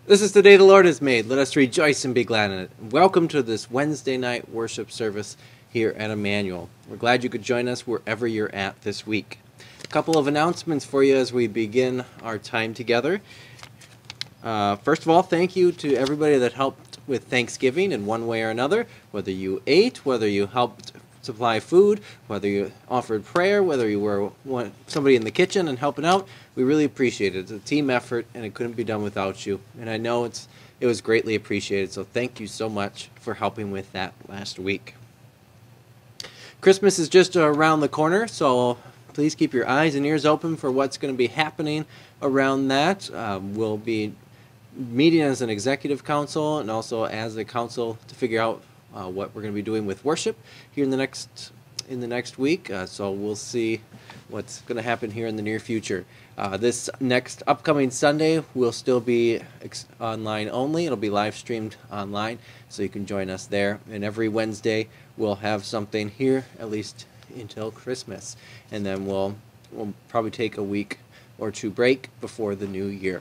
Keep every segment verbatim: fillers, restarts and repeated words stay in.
This is the day the Lord has made. Let us rejoice and be glad in it. Welcome to this Wednesday night worship service here at Emmanuel. We're glad you could join us wherever you're at this week. A couple of announcements for you as we begin our time together. Uh, first of all, thank you to everybody that helped with Thanksgiving in one way or another. Whether you ate, whether you helped supply food, whether you offered prayer, whether you were one, somebody in the kitchen and helping out, we really appreciate it. It's a team effort, and it couldn't be done without you. And I know it's it was greatly appreciated, so thank you so much for helping with that last week. Christmas is just around the corner, so please keep your eyes and ears open for what's going to be happening around that. Um, we'll be meeting as an executive council and also as a council to figure out Uh, what we're going to be doing with worship here in the next in the next week. Uh, so we'll see what's going to happen here in the near future. Uh, this next upcoming Sunday will still be ex online only. It'll be live streamed online, so you can join us there. And every Wednesday we'll have something here, at least until Christmas, and then we'll we'll probably take a week or two break before the new year.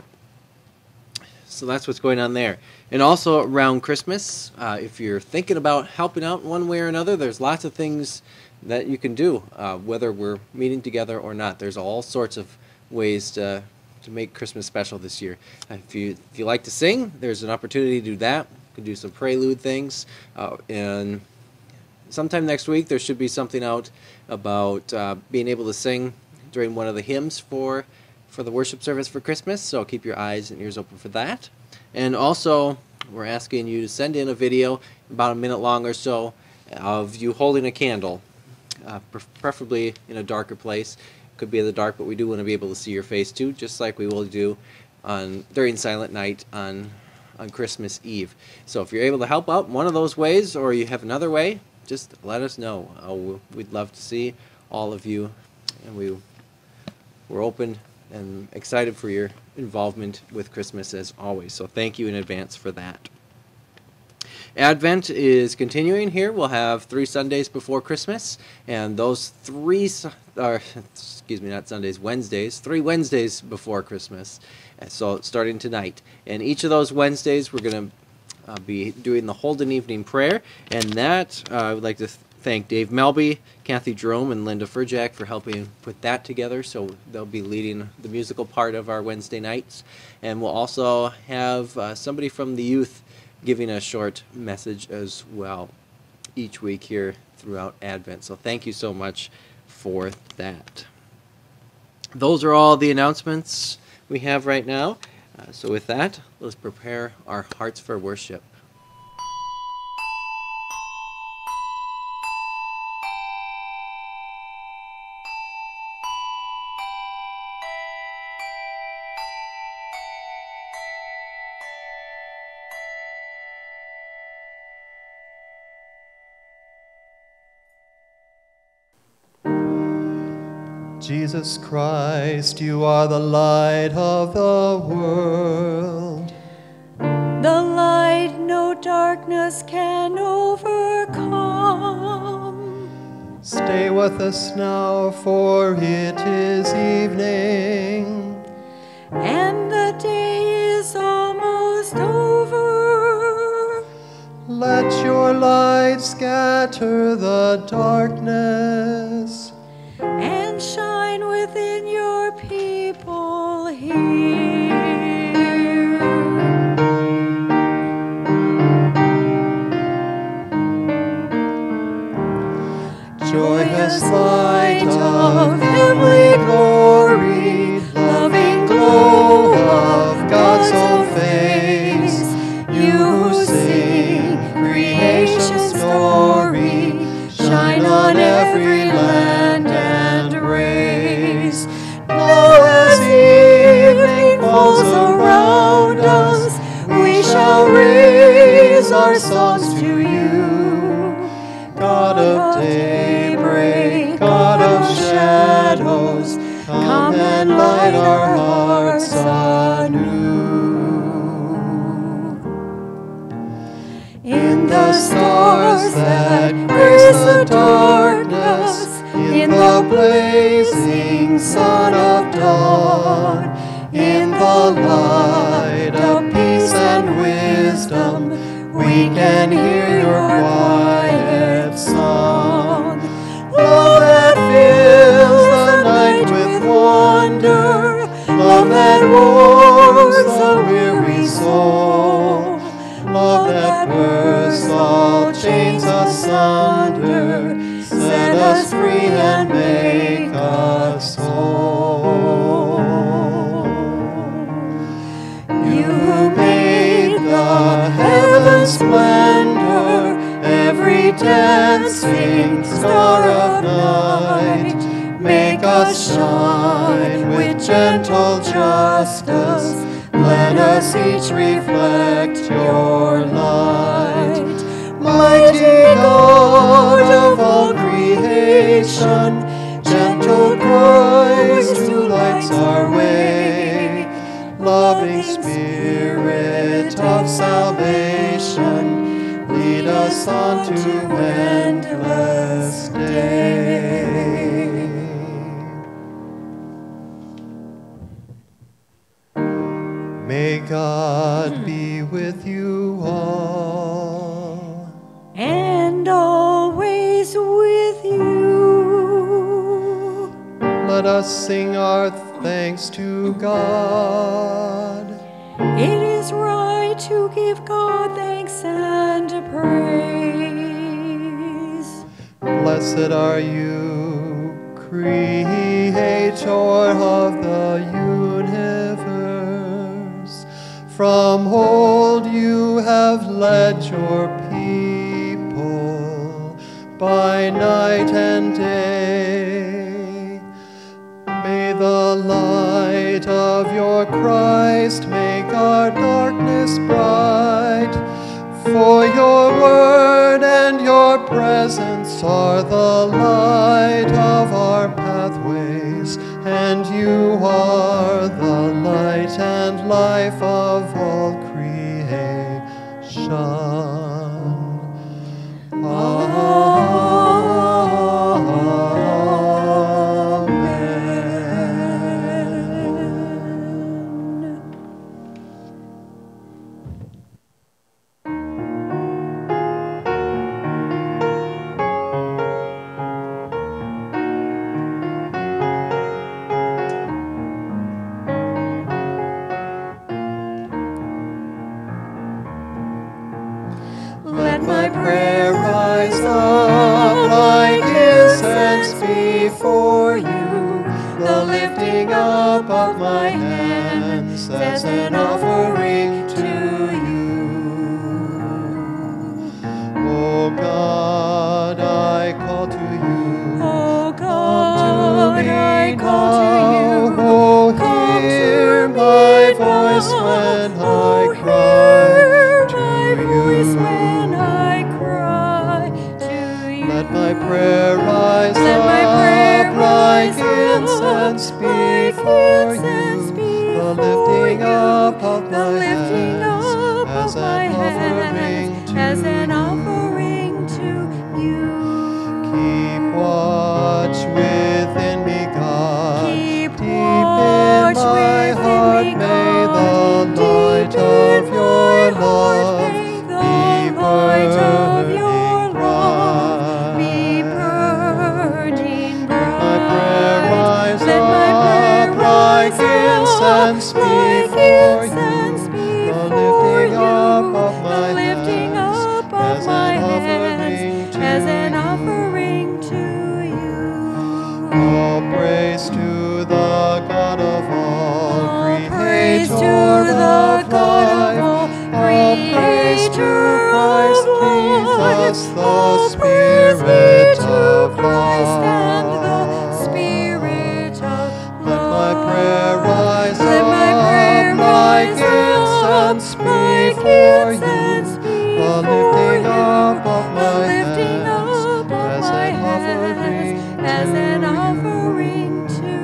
So that's what's going on there. And also around Christmas, uh, if you're thinking about helping out one way or another, there's lots of things that you can do, uh, whether we're meeting together or not. There's all sorts of ways to, to make Christmas special this year. If you, if you like to sing, there's an opportunity to do that. You can do some prelude things. Uh, and sometime next week, there should be something out about uh, being able to sing during one of the hymns for for the worship service for Christmas, so keep your eyes and ears open for that. And also, we're asking you to send in a video, about a minute long or so, of you holding a candle, uh, preferably in a darker place. Could be in the dark, but we do want to be able to see your face too, just like we will do on during Silent Night on on Christmas Eve. So if you're able to help out in one of those ways, or you have another way, just let us know. Uh, we'd love to see all of you, and we we're open and excited for your involvement with Christmas as always. So thank you in advance for that. Advent is continuing here. We'll have three Sundays before Christmas, and those three, uh, excuse me, not Sundays, Wednesdays, three Wednesdays before Christmas. So starting tonight. And each of those Wednesdays, we're going to uh, be doing the Holden Evening Prayer, and that uh, I would like to th thank Dave Melby, Kathy Jerome, and Linda Furjak for helping put that together. So they'll be leading the musical part of our Wednesday nights. And we'll also have uh, somebody from the youth giving a short message as well each week here throughout Advent. So thank you so much for that. Those are all the announcements we have right now. Uh, so with that, let's prepare our hearts for worship. Jesus Christ, you are the light of the world. The light no darkness can overcome. Stay with us now, for it is evening, and the day is almost over. Let your light scatter the darkness, and shine within your people here. joyous light of heavenly glory, loving glow of God's own face, you who sing creation's story, shine on every land and race. Now as evening falls around us, we shall raise our songs to you, God of daybreak, God of shadows, come and light our hearts anew. In the stars that grace the darkness, in the blazing sun of dawn, in the light of peace we can hear your quiet song. Love that fills the night with wonder, love that warms the weary soul, love that bursts all chains asunder, set us free and make us whole. You who made the heaven's splendor, every dancing star of night, make us shine with gentle justice. Let us each reflect your light. Mighty God of all creation, gentle Christ who lights our way, loving Spirit of salvation, lead us on to endless day. May God be with you all, and always with you. let us sing our thanks to God. It is right to give God thanks and praise. Blessed are you, Creator of the universe. From old you have led your people by night and day. May the light of your Christ make our darkness bright. For your word and your presence are the light of our pathways, and you are the light and life of all creation. Amen. Let my prayer rise up like incense before you, the lifting up of my hands as an offering to you. O God, I call to you. Oh God, I call to you. Oh, Come hear to my me voice now. when Oh, I hear cry my to voice you. when I cry to you. Let my prayer rise Let my up prayer like rise up incense like before incense you, the before lifting you, up of the my lifting hands up as of my an offering hands to as an you. offering to you. Keep watch within me, God. Keep Deep in watch my within heart, me, may God. the light Deep of in your my heart, love may the be light of burning your love be bright. burning Let my prayer bright. rise Let my prayer up rise like up incense like before incense you, the before lifting you, up of the my lifting hands up of as my an hands offering to as an you. offering to you. All praise to the God of all, All praise to Creator the of God of life. all, All praise to Creator Christ of Jesus, life. the All praise be Spirit to of Christ and the love. Spirit of Let my prayer love. rise Let my prayer up like rise up incense like before incense you, the before lifting you, up of the my lifting hands up of as my an offering hands as to an you. offering to you.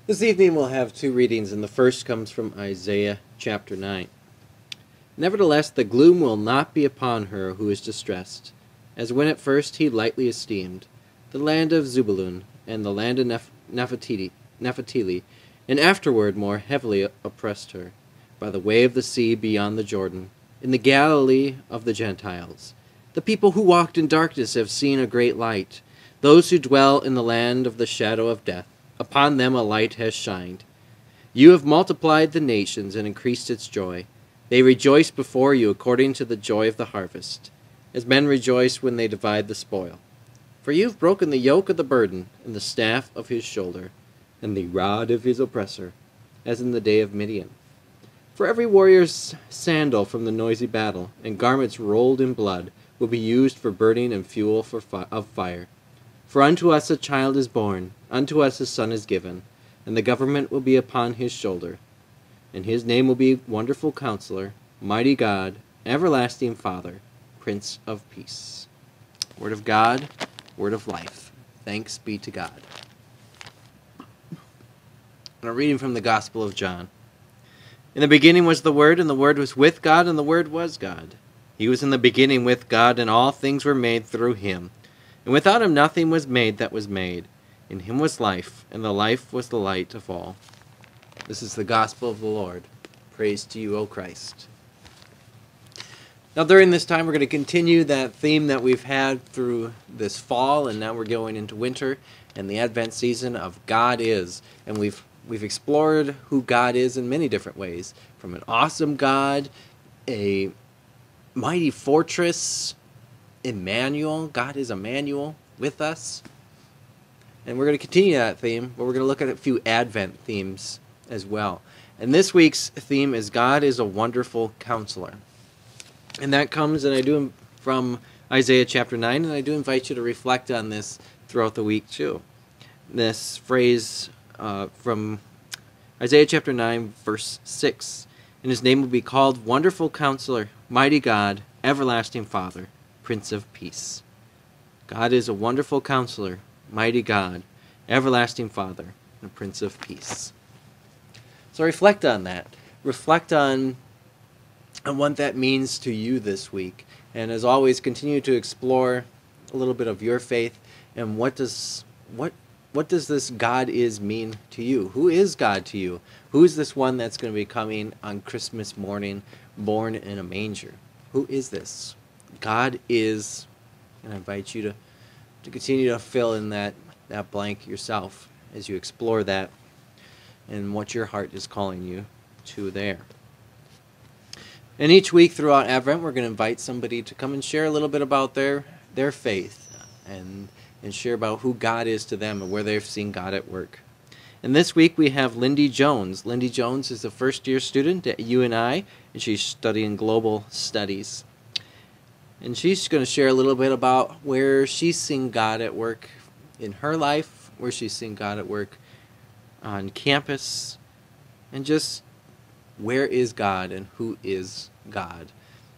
This evening we'll have two readings, and the first comes from Isaiah chapter nine. Nevertheless, the gloom will not be upon her who is distressed, as when at first he lightly esteemed the land of Zebulun and the land of Neph- Nephtali, Nephtali, and afterward more heavily oppressed her, by the way of the sea beyond the Jordan, in the Galilee of the Gentiles. The people who walked in darkness have seen a great light. Those who dwell in the land of the shadow of death, upon them a light has shined. You have multiplied the nations and increased its joy. They rejoice before you according to the joy of the harvest, as men rejoice when they divide the spoil. For you have broken the yoke of the burden, and the staff of his shoulder, and the rod of his oppressor, as in the day of Midian. For every warrior's sandal from the noisy battle, and garments rolled in blood, will be used for burning and fuel for fi- of fire. For unto us a child is born, unto us a son is given, and the government will be upon his shoulder. And his name will be Wonderful Counselor, Mighty God, Everlasting Father, Prince of Peace. Word of God, word of life. Thanks be to God. And a reading from the Gospel of John. In the beginning was the Word, and the Word was with God, and the Word was God. He was in the beginning with God, and all things were made through him. And without him nothing was made that was made. In him was life, and the life was the light of all. This is the gospel of the Lord. Praise to you, O Christ. Now during this time we're going to continue that theme that we've had through this fall, and now we're going into winter and the Advent season of God is. And we've we've explored who God is in many different ways. From an awesome God, a mighty fortress, Emmanuel. God is Emmanuel with us. And we're going to continue that theme, but we're going to look at a few Advent themes as well. And this week's theme is God is a Wonderful Counselor. And that comes, and I do, from Isaiah chapter nine, and I do invite you to reflect on this throughout the week too. This phrase uh, from Isaiah chapter nine, verse six. And his name will be called Wonderful Counselor, Mighty God, Everlasting Father, Prince of Peace. God is a wonderful counselor, mighty God, everlasting Father, and Prince of Peace. So reflect on that. Reflect on, on what that means to you this week. And as always, continue to explore a little bit of your faith and what does what what does this God is mean to you? Who is God to you? Who is this one that's going to be coming on Christmas morning, born in a manger? Who is this? God is, and I invite you to, to continue to fill in that, that blank yourself as you explore that and what your heart is calling you to there. And each week throughout Advent, we're going to invite somebody to come and share a little bit about their, their faith and, and share about who God is to them and where they've seen God at work. And this week we have Lindy Jones. Lindy Jones is a first-year student at U N I, and she's studying global studies. And she's going to share a little bit about where she's seen God at work in her life, where she's seen God at work on campus, and just where is God and who is God.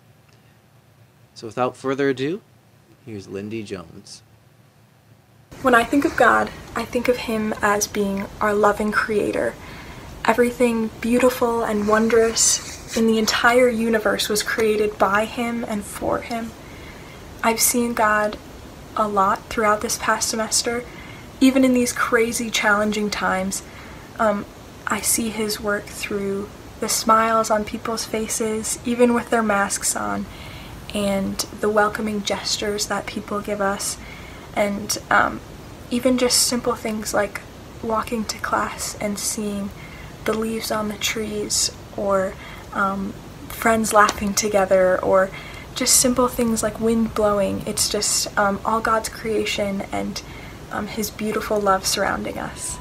So without further ado, here's Lindy Jones. When I think of God, I think of him as being our loving creator. Everything beautiful and wondrous in the entire universe was created by him and for him. I've seen God a lot throughout this past semester. Even in these crazy, challenging times, um, I see his work through the smiles on people's faces, even with their masks on, and the welcoming gestures that people give us, and um, even just simple things like walking to class and seeing the leaves on the trees, or um, friends laughing together, or just simple things like wind blowing. It's just um, all God's creation and um, his beautiful love surrounding us.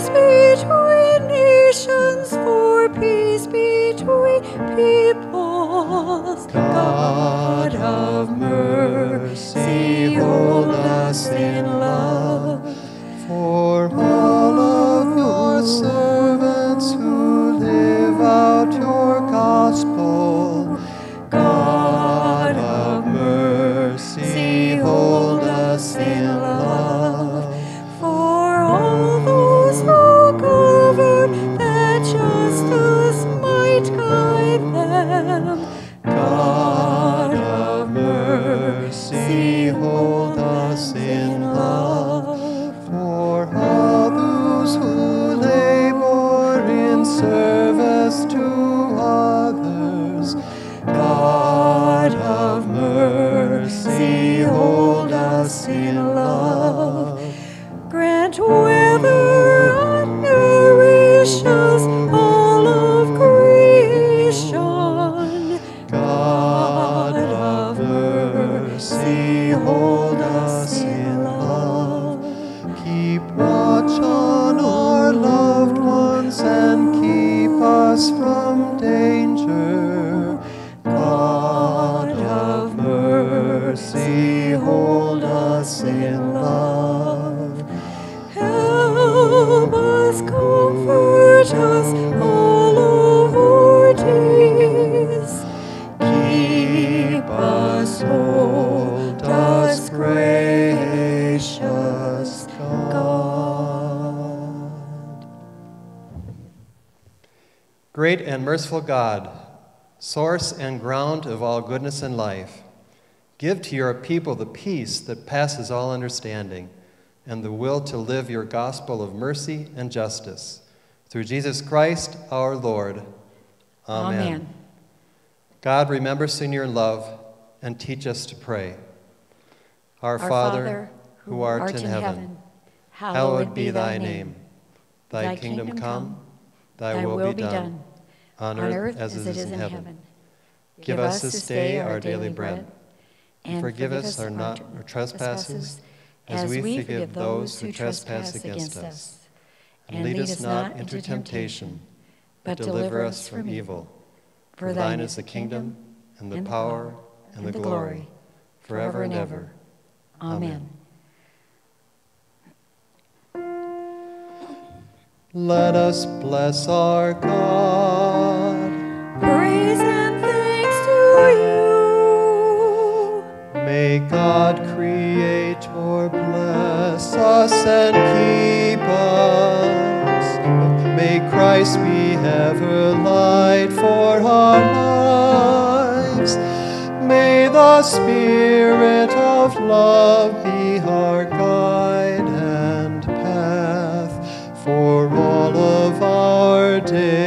peace between nations, for peace between peoples. God of mercy, hold us in love. For all of your servants who live out your gospel, God of mercy, hold us in love. For all those who govern, that justice might guide them. God of mercy, hold us in love. For all those who labor in service to others, God of mercy, hold us in love. Grant weather and nourishes all of creation. God of mercy, hold us in love. Keep watch on our loved ones and keep us from danger. God of mercy, hold us in love. Help us, comfort us all of our days. Keep us, hold us, gracious God. Great and merciful God, source and ground of all goodness and life, give to your people the peace that passes all understanding and the will to live your gospel of mercy and justice. Through Jesus Christ our Lord. Amen. Amen. God, remember us in your love and teach us to pray. Our, Our Father, who art in heaven, hallowed be thy name. Thy kingdom come, thy will be done, on earth as it is in heaven. Give us this day our daily bread, and forgive us our not our trespasses, as we forgive those who trespass against us. And lead us not into temptation, but deliver us from evil. For thine is the kingdom, and the power, and the glory, forever and ever. Amen. Let us bless our God. Praise and thanks to you. May God Creator bless us and keep us. May Christ be ever light for our lives. May the Spirit of love be our guide and path for all of our days.